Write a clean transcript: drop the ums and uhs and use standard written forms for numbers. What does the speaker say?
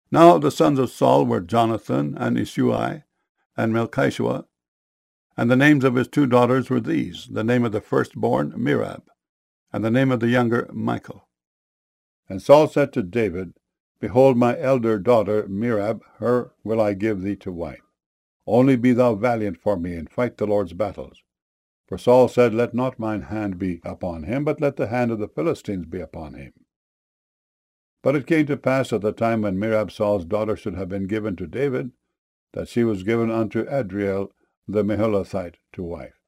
Now the sons of Saul were Jonathan, and Isui, and Melchishua, and the names of his two daughters were these: the name of the firstborn, Merab, and the name of the younger, Michal. And Saul said to David, Behold, my elder daughter, Merab, her will I give thee to wife. Only be thou valiant for me, and fight the Lord's battles. For Saul said, Let not mine hand be upon him, but let the hand of the Philistines be upon him. But it came to pass at the time when Merab Saul's daughter should have been given to David, that she was given unto Adriel the Meholathite to wife.